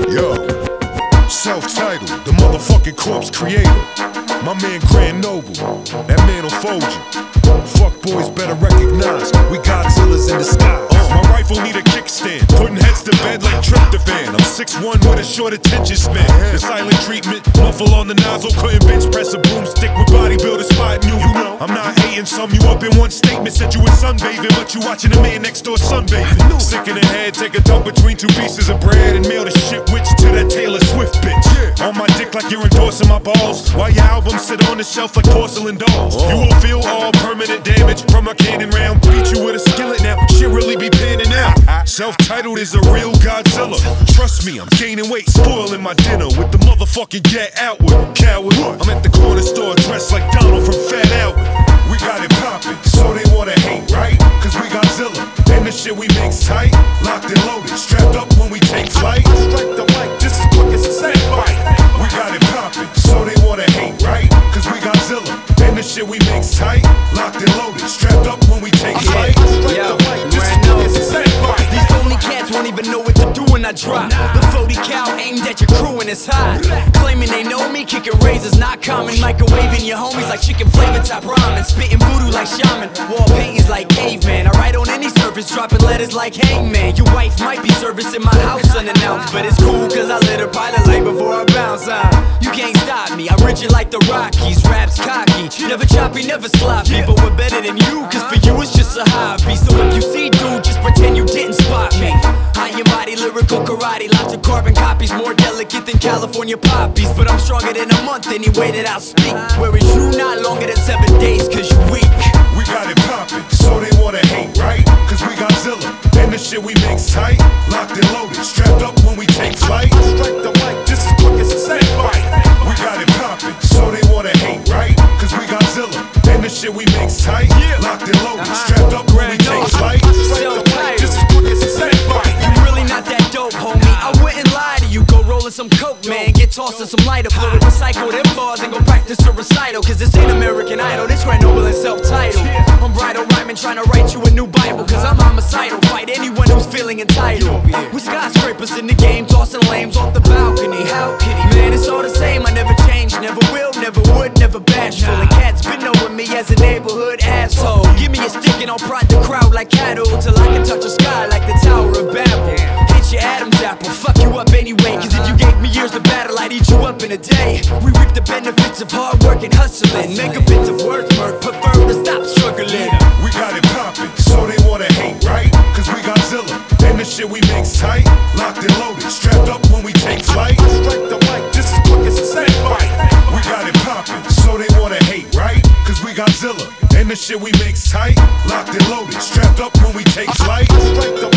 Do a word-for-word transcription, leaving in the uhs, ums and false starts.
Yo, self-titled, the motherfucking corpse creator. My man Grand Noble, that man will fold you. Fuck boys better recognize, we Godzillas in the sky. Uh, my rifle need a kickstand, putting heads to bed like tryptophan. I'm six one with a short attention span. The silent treatment, muffle on the nozzle, couldn't bench press a broomstick with bodybuilder spot new. You know, I'm not hating, sum you up in one statement. Said you was sunbathing, but you watching the man next door sunbathing. Sick in the head, take a dump between two pieces of bread and mail the shit witch to that Taylor Swift bitch. Yeah. On my dick like you're endorsing my balls, while your albums sit on the shelf like porcelain dolls. Oh. You will feel all permanent damage from a cannon round. Beat you with a skillet now, shit really be panning out. Self-titled is a real Godzilla. Trust me, I'm gaining weight, spoiling my dinner with the motherfucking Get Outward, coward. I'm at the corner store dressed like Donald from Fat Albert. We got it poppin', so they wanna hate, right? Cause we Godzilla, and the shit we make's tight. Locked and loaded, strapped up when we take flight. I strike the mic just as quick as a sand bite. We got it poppin', so they wanna hate, right? Cause we Godzilla, and the shit we make's tight. Locked and loaded, strapped up when we take flight. I strike the mic just as quick as a sand bite. These phony cats won't even know what to do when I drop. The forty cal aimed at your crew and it's hot. Claiming they know me, kicking razors not common. Microwaving your homies like chicken flavor top ramen. Spitting voodoo like shaman, wall paintings like caveman. I write on any surface, dropping letters like hangman. Your wife might be servicing my house unannounced, but it's cool cause I let her pilot light before I bounce on. You can't stop me, I'm rigid like the Rockies. Raps cocky, never choppy, never sloppy. But we're better than you, cause for you it's just a hobby. So if you see dude, just pretend you didn't spot me. High and body, lyrical karate, lots of carbon copies. More delicate than California poppies. But I'm stronger than a month anyway that I'll speak. Whereas you not longer than seven days cause you weak. We got it poppin', so they wanna hate, right? Cause we Godzilla, and the shit we make's tight. Locked and loaded, strapped up when we take flight. I strike the mic just as quick as a sand bite. We got it poppin', so they wanna hate, right? Cause we Godzilla, and the shit we make's tight. Locked and loaded, strapped up when we take flight. I strike the mic just as quick as a sand bite. You really not that dope, homie. I wouldn't lie to you. Go rollin' some coke, man. Get tossing some lighter fluid. Recycle them bars and go practice a recital. Cause this ain't American Idol, this Grand Noble and self-titled. I'm bridal rhyming, trying to write you a new Bible. Cause I'm homicidal, fight anyone who's feeling entitled. With skyscrapers in the game, tossing lames off the balcony. How could he? Man, it's all the same, I never change. Never will, never would, never bashful. And cats been knowing me as a neighborhood asshole. Give me a stick and I'll prod the crowd like cattle. Till I can touch the sky like the Tower of Babel. Hit your Adam's apple, fuck you up anyway. Cause if you gave me years of battle, I'd eat you up in a day. We reap the benefits of hard work and hustling. Make a bit of worth, Merc, prefer to stop struggling. We got it poppin', so they wanna hate, right? Cause we Godzilla, and the shit we make's tight. Locked and loaded, strapped up when we take flight. I strike the mic just as quick as a sand bite. We got it poppin', so they wanna hate, right? Cause we Godzilla, and the shit we make's tight. Locked and loaded, strapped up when we take flight. I strike the